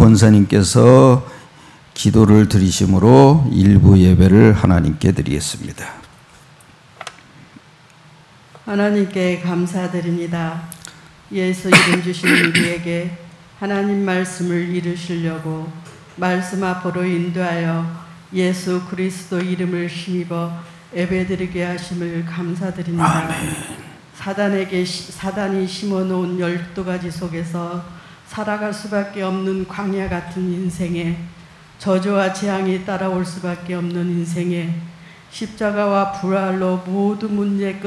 권사님께서 기도를 드리심으로 일부 예배를 하나님께 드리겠습니다. 하나님께 감사드립니다. 예수 이름 주신 우리에게 하나님 말씀을 이루시려고 말씀 앞으로 인도하여 예수 그리스도 이름을 힘입어 예배드리게 하심을 감사드립니다. 아멘. 사단이 심어놓은 12가지 속에서 살아갈 수밖에 없는 광야 같은 인생에, 저주와 재앙이 따라올 수밖에 없는 인생에 십자가와 부활로 모든 문제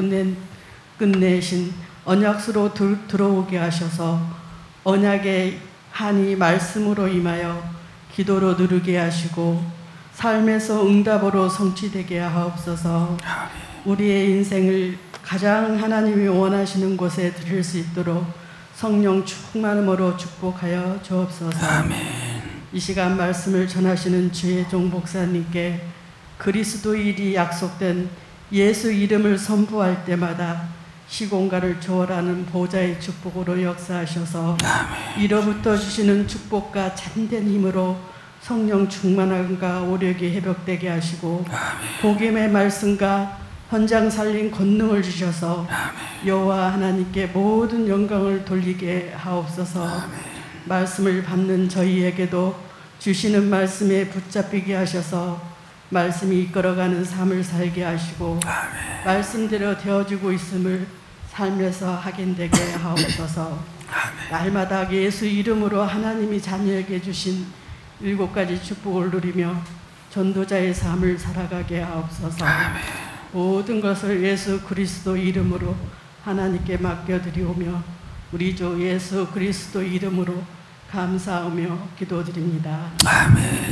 끝내신 언약수로 들어오게 하셔서 언약의 한이 말씀으로 임하여 기도로 누르게 하시고 삶에서 응답으로 성취되게 하옵소서. 우리의 인생을 가장 하나님이 원하시는 곳에 드릴 수 있도록 성령 충만함으로 축복하여 주옵소서. 아멘. 이 시간 말씀을 전하시는 주의 종 목사님께 그리스도인이 약속된 예수 이름을 선포할 때마다 시공간을 초월하는 보좌의 축복으로 역사하셔서 아멘. 이로부터 주시는 축복과 참된 힘으로 성령 충만함과 오력이 회복되게 하시고 아멘. 복음의 말씀과 현장 살린 권능을 주셔서 아멘. 여호와 하나님께 모든 영광을 돌리게 하옵소서. 아멘. 말씀을 받는 저희에게도 주시는 말씀에 붙잡히게 하셔서 말씀이 이끌어가는 삶을 살게 하시고 아멘. 말씀대로 되어지고 있음을 삶에서 확인되게 하옵소서. 아멘. 날마다 예수 이름으로 하나님이 자녀에게 주신 7가지 축복을 누리며 전도자의 삶을 살아가게 하옵소서. 아멘. 모든 것을 예수 그리스도 이름으로 하나님께 맡겨드리오며 우리 주 예수 그리스도 이름으로 감사하며 기도드립니다. 아멘.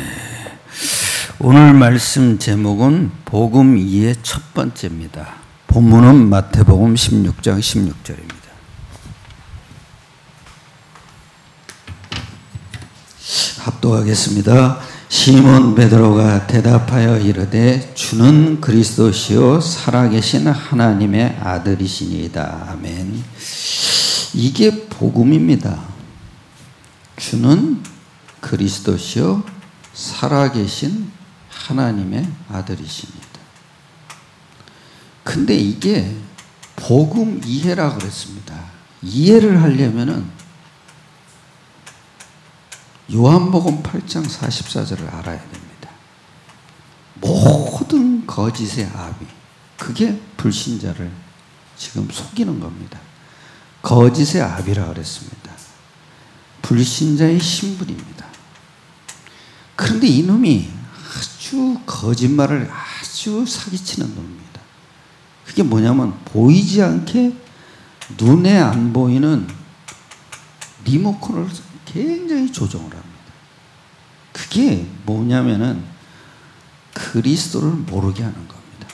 오늘 말씀 제목은 복음 2의 첫 번째입니다. 본문은 마태복음 16장 16절입니다. 합독하겠습니다. 시몬 베드로가 대답하여 이르되 주는 그리스도시요 살아계신 하나님의 아들이시니이다. 아멘. 이게 복음입니다. 주는 그리스도시요 살아계신 하나님의 아들이십니다. 근데 이게 복음 이해라 그랬습니다. 이해를 하려면은 요한복음 8장 44절을 알아야 됩니다. 모든 거짓의 아비, 그게 불신자를 지금 속이는 겁니다. 거짓의 아비라 그랬습니다. 불신자의 신분입니다. 그런데 이놈이 아주 거짓말을 아주 사기치는 놈입니다. 그게 뭐냐면 보이지 않게 눈에 안 보이는 리모컨을 굉장히 조정을 합니다. 그게 뭐냐면은 그리스도를 모르게 하는 겁니다.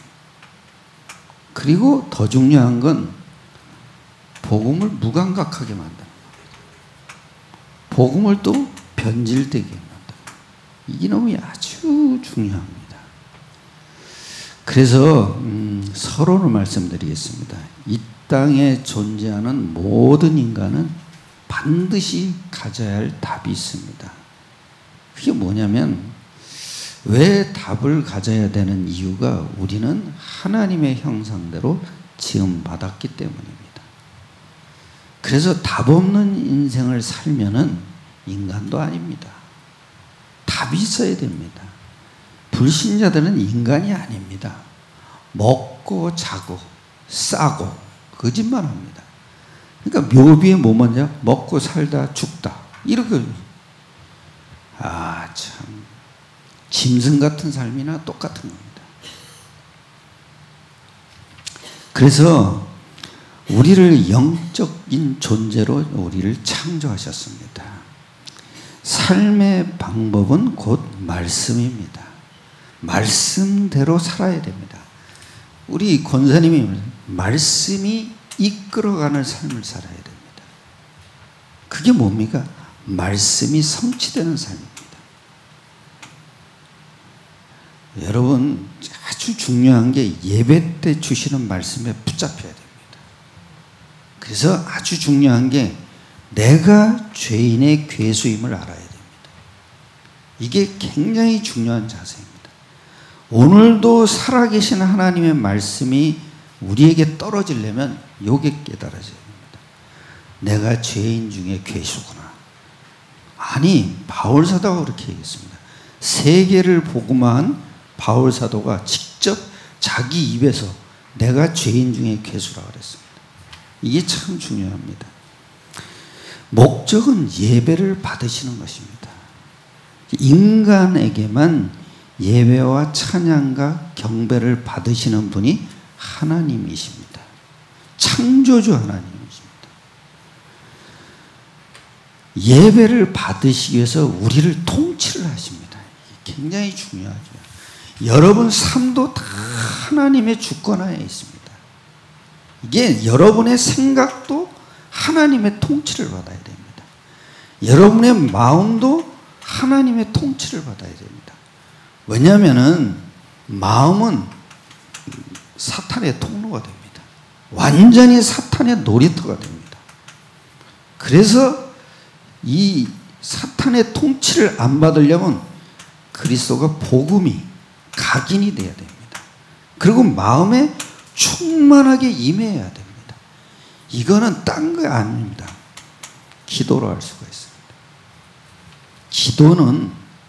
그리고 더 중요한 건 복음을 무감각하게 만드는 겁니다. 복음을 또 변질되게 만드는 겁니다. 이놈이 아주 중요합니다. 그래서 서론을 말씀드리겠습니다. 이 땅에 존재하는 모든 인간은 반드시 가져야 할 답이 있습니다. 그게 뭐냐면 왜 답을 가져야 되는 이유가 우리는 하나님의 형상대로 지음받았기 때문입니다. 그래서 답 없는 인생을 살면은 인간도 아닙니다. 답이 있어야 됩니다. 불신자들은 인간이 아닙니다. 먹고 자고 싸고 거짓말합니다. 그러니까 묘비에 뭐 뭐냐? 먹고 살다 죽다 이렇게 참 짐승 같은 삶이나 똑같은 겁니다. 그래서 우리를 영적인 존재로 우리를 창조하셨습니다. 삶의 방법은 곧 말씀입니다. 말씀대로 살아야 됩니다. 우리 권사님이 말씀이 이끌어가는 삶을 살아야 됩니다. 그게 뭡니까? 말씀이 성취되는 삶입니다. 여러분 아주 중요한 게 예배 때 주시는 말씀에 붙잡혀야 됩니다. 그래서 아주 중요한 게 내가 죄인의 괴수임을 알아야 됩니다. 이게 굉장히 중요한 자세입니다. 오늘도 살아계신 하나님의 말씀이 우리에게 떨어지려면 요게 깨달아져야 됩니다. 내가 죄인 중에 괴수구나. 아니, 바울 사도가 그렇게 얘기했습니다. 세계를 복음한 바울 사도가 직접 자기 입에서 내가 죄인 중에 괴수라고 그랬습니다. 이게 참 중요합니다. 목적은 예배를 받으시는 것입니다. 인간에게만 예배와 찬양과 경배를 받으시는 분이 하나님이십니다. 창조주 하나님이십니다. 예배를 받으시기 위해서 우리를 통치를 하십니다. 이게 굉장히 중요하죠. 여러분 삶도 다 하나님의 주권하에 있습니다. 이게 여러분의 생각도 하나님의 통치를 받아야 됩니다. 여러분의 마음도 하나님의 통치를 받아야 됩니다. 왜냐하면 마음은 사탄의 통로가 됩니다. 완전히 사탄의 놀이터가 됩니다. 그래서 이 사탄의 통치를 안 받으려면 그리스도가 복음이 각인이 돼야 됩니다. 그리고 마음에 충만하게 임해야 됩니다. 이거는 딴 거 아닙니다. 기도로 할 수가 있습니다. 기도는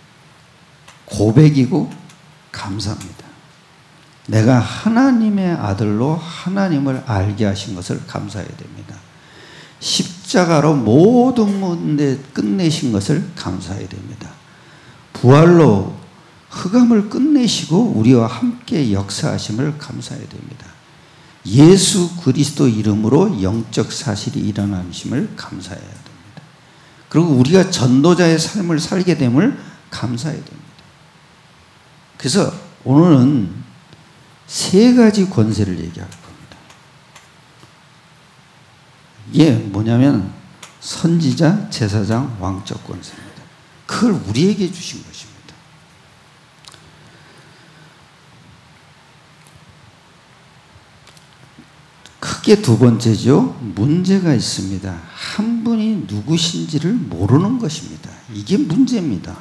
고백이고 감사합니다. 내가 하나님의 아들로 하나님을 알게 하신 것을 감사해야 됩니다. 십자가로 모든 문제 끝내신 것을 감사해야 됩니다. 부활로 흑암을 끝내시고 우리와 함께 역사하심을 감사해야 됩니다. 예수 그리스도 이름으로 영적 사실이 일어나심을 감사해야 됩니다. 그리고 우리가 전도자의 삶을 살게 됨을 감사해야 됩니다. 그래서 오늘은 세 가지 권세를 얘기할 겁니다. 이게 뭐냐면 선지자, 제사장, 왕적 권세입니다. 그걸 우리에게 주신 것입니다. 크게 두 번째죠. 문제가 있습니다. 한 분이 누구신지를 모르는 것입니다. 이게 문제입니다.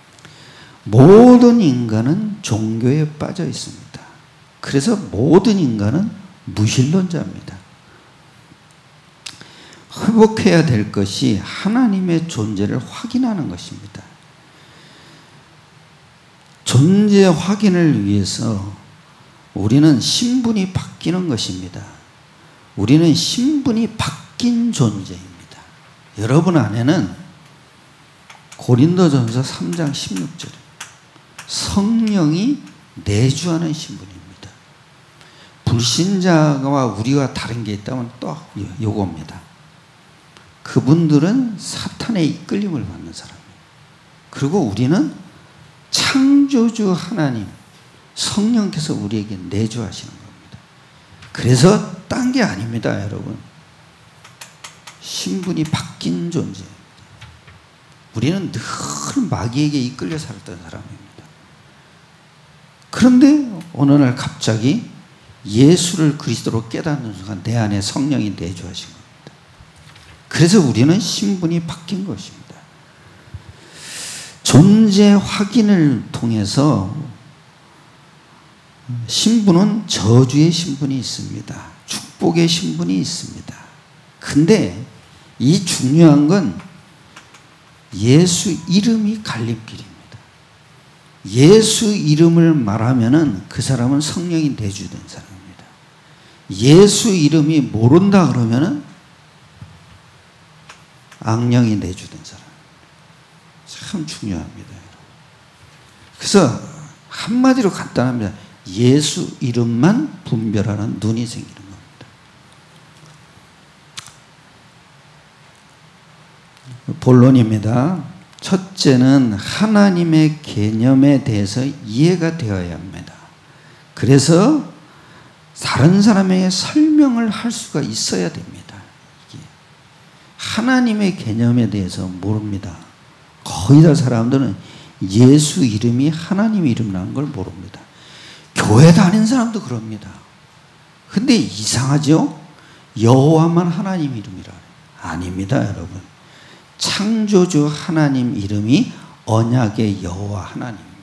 모든 인간은 종교에 빠져 있습니다. 그래서 모든 인간은 무신론자입니다. 회복해야 될 것이 하나님의 존재를 확인하는 것입니다. 존재 확인을 위해서 우리는 신분이 바뀌는 것입니다. 우리는 신분이 바뀐 존재입니다. 여러분 안에는 고린도전서 3장 16절 성령이 내주하는 신분입니다. 불신자와 우리와 다른 게 있다면 또 요겁니다. 그분들은 사탄의 이끌림을 받는 사람이에요. 그리고 우리는 창조주 하나님 성령께서 우리에게 내주하시는 겁니다. 그래서 딴 게 아닙니다, 여러분. 신분이 바뀐 존재입니다. 우리는 늘 마귀에게 이끌려 살았던 사람입니다. 그런데 어느 날 갑자기 예수를 그리스도로 깨닫는 순간 내 안에 성령이 내주하신 겁니다. 그래서 우리는 신분이 바뀐 것입니다. 존재 확인을 통해서 신분은 저주의 신분이 있습니다. 축복의 신분이 있습니다. 근데 이 중요한 건 예수 이름이 갈림길입니다. 예수 이름을 말하면은 그 사람은 성령이 내주된 사람입니다. 예수 이름이 모른다 그러면은 악령이 내주된 사람. 참 중요합니다. 그래서 한마디로 간단합니다. 예수 이름만 분별하는 눈이 생기는 겁니다. 본론입니다. 첫째는 하나님의 개념에 대해서 이해가 되어야 합니다. 그래서 다른 사람에게 설명을 할 수가 있어야 됩니다. 하나님의 개념에 대해서 모릅니다. 거의 다 사람들은 예수 이름이 하나님 이름이라는 걸 모릅니다. 교회 다니는 사람도 그럽니다. 근데 이상하죠? 여호와만 하나님 이름이라. 아닙니다, 여러분. 창조주 하나님 이름이 언약의 여호와 하나님입니다.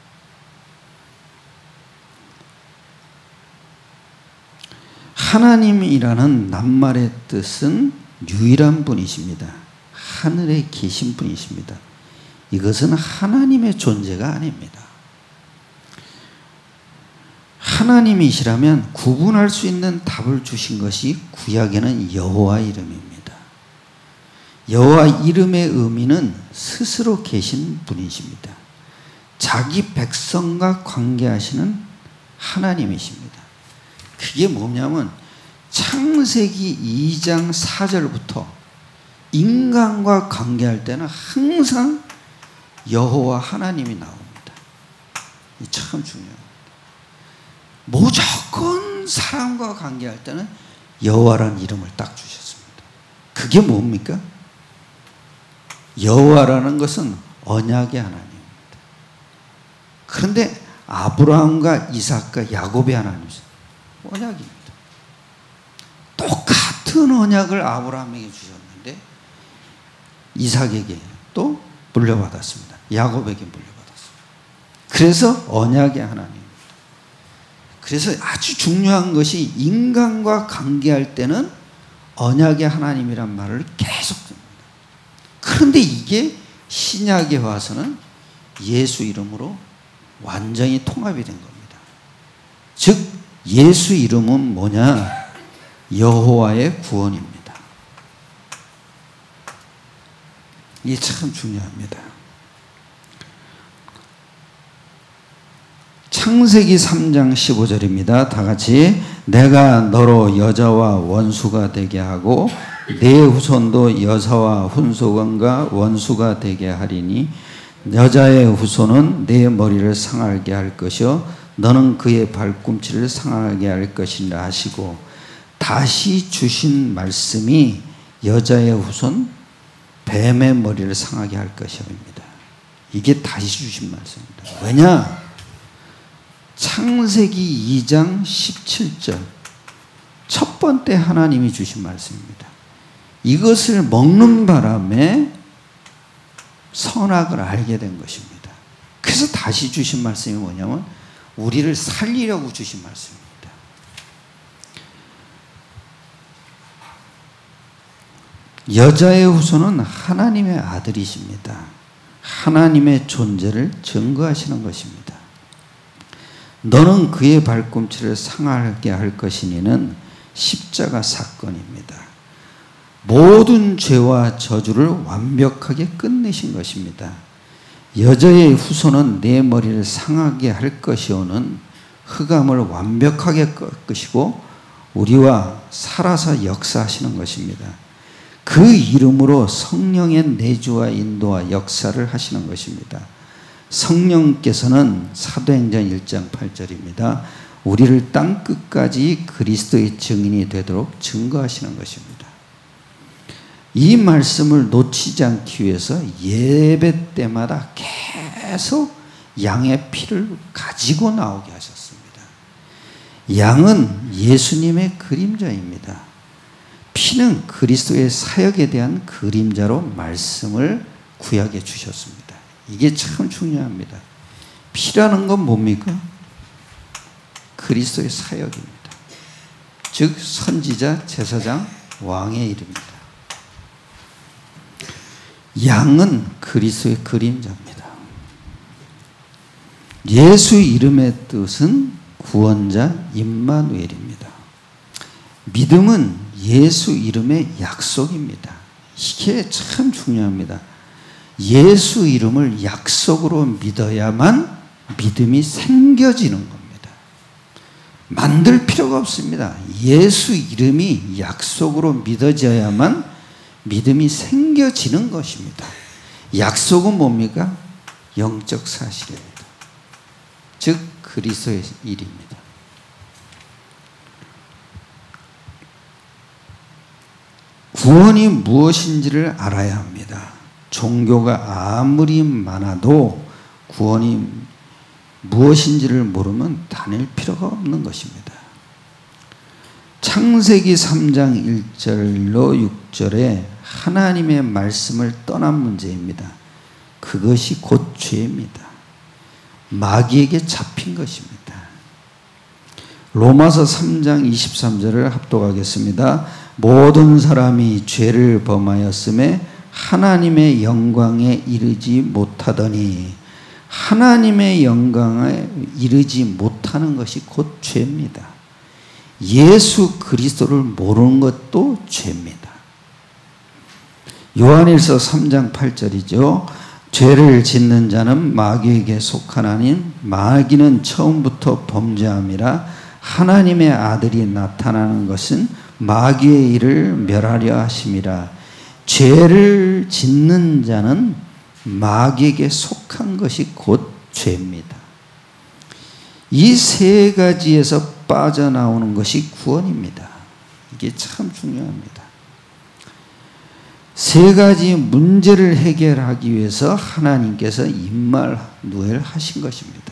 하나님이라는 낱말의 뜻은 유일한 분이십니다. 하늘에 계신 분이십니다. 이것은 하나님의 존재가 아닙니다. 하나님이시라면 구분할 수 있는 답을 주신 것이 구약에는 여호와 이름입니다. 여호와 이름의 의미는 스스로 계신 분이십니다. 자기 백성과 관계하시는 하나님이십니다. 그게 뭐냐면 창세기 2장 4절부터 인간과 관계할 때는 항상 여호와 하나님이 나옵니다. 이 참 중요합니다. 무조건 사람과 관계할 때는 여호와라는 이름을 딱 주셨습니다. 그게 뭡니까? 여호와라는 것은 언약의 하나님입니다. 그런데 아브라함과 이삭과 야곱의 하나님이죠. 언약입니다. 똑같은 언약을 아브라함에게 주셨는데 이삭에게 또 물려받았습니다. 야곱에게 물려받았습니다. 그래서 언약의 하나님입니다. 그래서 아주 중요한 것이 인간과 관계할 때는 언약의 하나님이란 말을 계속 듭니다. 그런데 이게 신약에 와서는 예수 이름으로 완전히 통합이 된 겁니다. 즉 예수 이름은 뭐냐? 여호와의 구원입니다. 이게 참 중요합니다. 창세기 3장 15절입니다. 다 같이 내가 너로 여자와 원수가 되게 하고 내 후손도 여자와 혼소건과 원수가 되게 하리니 여자의 후손은 내 머리를 상하게 할 것이요 너는 그의 발꿈치를 상하게 할 것이라 하시고 다시 주신 말씀이 여자의 후손 뱀의 머리를 상하게 할 것이옵니다. 이게 다시 주신 말씀입니다. 왜냐? 창세기 2장 17절 첫 번째 하나님이 주신 말씀입니다. 이것을 먹는 바람에 선악을 알게 된 것입니다. 그래서 다시 주신 말씀이 뭐냐면 우리를 살리려고 주신 말씀입니다. 여자의 후손은 하나님의 아들이십니다. 하나님의 존재를 증거하시는 것입니다. 너는 그의 발꿈치를 상하게 할 것이니는 십자가 사건입니다. 모든 죄와 저주를 완벽하게 끝내신 것입니다. 여자의 후손은 내 머리를 상하게 할 것이오는 흑암을 완벽하게 꺾으시고 우리와 살아서 역사하시는 것입니다. 그 이름으로 성령의 내주와 인도와 역사를 하시는 것입니다. 성령께서는 사도행전 1장 8절입니다. 우리를 땅 끝까지 그리스도의 증인이 되도록 증거하시는 것입니다. 이 말씀을 놓치지 않기 위해서 예배 때마다 계속 양의 피를 가지고 나오게 하셨습니다. 양은 예수님의 그림자입니다. 피는 그리스도의 사역에 대한 그림자로 말씀을 구약에 주셨습니다. 이게 참 중요합니다. 피라는 건 뭡니까? 그리스도의 사역입니다. 즉 선지자, 제사장, 왕의 이름입니다. 양은 그리스도의 그림자입니다. 예수 이름의 뜻은 구원자 임마누엘입니다. 믿음은 예수 이름의 약속입니다. 이게 참 중요합니다. 예수 이름을 약속으로 믿어야만 믿음이 생겨지는 겁니다. 만들 필요가 없습니다. 예수 이름이 약속으로 믿어져야만 믿음이 생겨지는 것입니다. 약속은 뭡니까? 영적 사실입니다. 즉 그리스도의 일입니다. 구원이 무엇인지를 알아야 합니다. 종교가 아무리 많아도 구원이 무엇인지를 모르면 다닐 필요가 없는 것입니다. 창세기 3장 1절로 6절에 하나님의 말씀을 떠난 문제입니다. 그것이 곧 죄입니다. 마귀에게 잡힌 것입니다. 로마서 3장 23절을 합독하겠습니다. 모든 사람이 죄를 범하였음에 하나님의 영광에 이르지 못하더니, 하나님의 영광에 이르지 못하는 것이 곧 죄입니다. 예수 그리스도를 모르는 것도 죄입니다. 요한일서 3장 8절이죠. 죄를 짓는 자는 마귀에게 속하나니 마귀는 처음부터 범죄함이라 하나님의 아들이 나타나는 것은 마귀의 일을 멸하려 하심이라. 죄를 짓는 자는 마귀에게 속한 것이 곧 죄입니다. 이 세 가지에서 빠져나오는 것이 구원입니다. 이게 참 중요합니다. 세 가지 문제를 해결하기 위해서 하나님께서 임마누엘 하신 것입니다.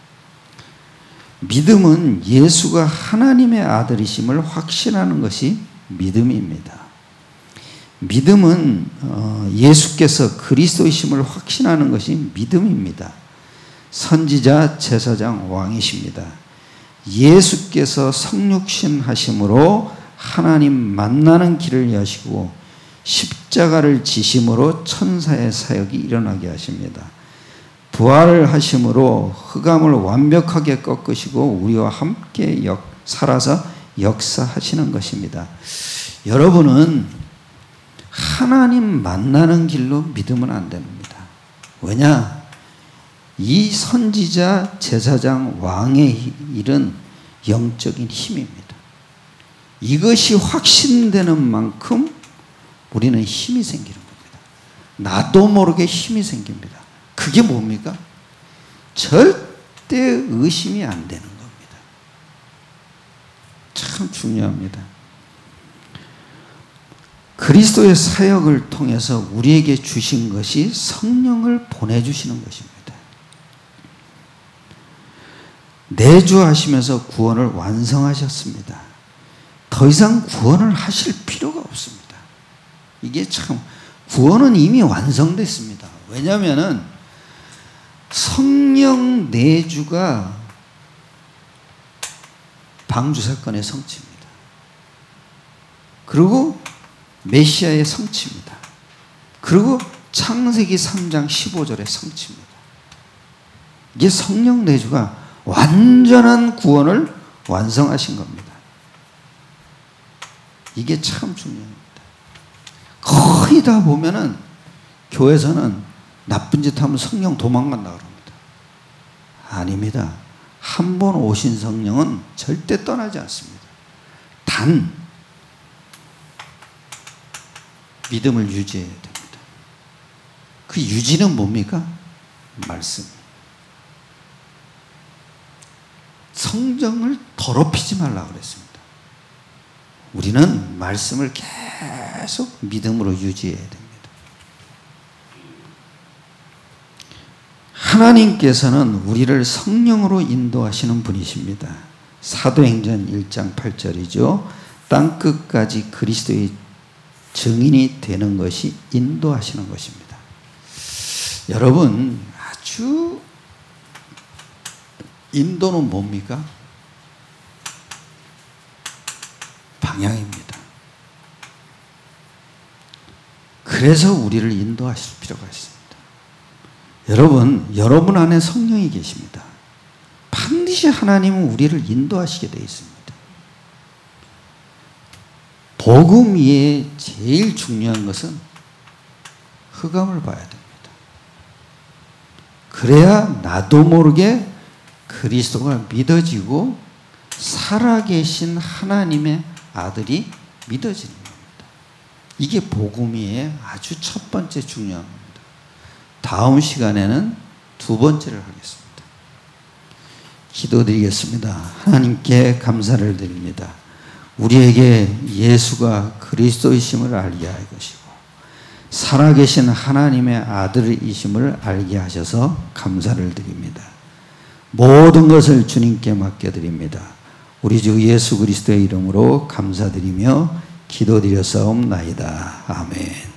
믿음은 예수가 하나님의 아들이심을 확신하는 것이 믿음입니다. 믿음은 예수께서 그리스도이심을 확신하는 것이 믿음입니다. 선지자, 제사장, 왕이십니다. 예수께서 성육신 하심으로 하나님 만나는 길을 여시고 십자가를 지심으로 천사의 사역이 일어나게 하십니다. 부활을 하심으로 흑암을 완벽하게 꺾으시고 우리와 함께 살아서 역사하시는 것입니다. 여러분은 하나님 만나는 길로 믿으면 안 됩니다. 왜냐? 이 선지자, 제사장, 왕의 일은 영적인 힘입니다. 이것이 확신되는 만큼 우리는 힘이 생기는 겁니다. 나도 모르게 힘이 생깁니다. 그게 뭡니까? 절대 의심이 안 되는 겁니다. 참 중요합니다. 그리스도의 사역을 통해서 우리에게 주신 것이 성령을 보내주시는 것입니다. 내주하시면서 구원을 완성하셨습니다. 더 이상 구원을 하실 필요가 없습니다. 이게 참, 구원은 이미 완성됐습니다. 왜냐하면 성령 내주가 방주 사건의 성취입니다. 그리고 메시아의 성취입니다. 그리고 창세기 3장 15절의 성취입니다. 이게 성령 내주가 완전한 구원을 완성하신 겁니다. 이게 참 중요합니다. 거의 다 보면은 교회에서는 나쁜 짓 하면 성령 도망간다 그럽니다. 아닙니다. 한 번 오신 성령은 절대 떠나지 않습니다. 단 믿음을 유지해야 됩니다. 그 유지는 뭡니까? 말씀. 성경을 더럽히지 말라고 그랬습니다. 우리는 말씀을 계속 믿음으로 유지해야 됩니다. 하나님께서는 우리를 성령으로 인도하시는 분이십니다. 사도행전 1장 8절이죠. 땅끝까지 그리스도의 증인이 되는 것이 인도하시는 것입니다. 여러분, 아주 인도는 뭡니까? 방향입니다. 그래서 우리를 인도하실 필요가 있습니다. 여러분 안에 성령이 계십니다. 반드시 하나님은 우리를 인도하시게 되어 있습니다. 복음 위에 제일 중요한 것은 흑암을 봐야 됩니다. 그래야 나도 모르게 그리스도가 믿어지고 살아계신 하나님의 아들이 믿어지는 겁니다. 이게 복음 위에 아주 첫 번째 중요한 겁니다. 다음 시간에는 두 번째를 하겠습니다. 기도드리겠습니다. 하나님께 감사를 드립니다. 우리에게 예수가 그리스도이심을 알게 할 것이고 살아계신 하나님의 아들이심을 알게 하셔서 감사를 드립니다. 모든 것을 주님께 맡겨드립니다. 우리 주 예수 그리스도의 이름으로 감사드리며 기도드렸사옵나이다. 아멘.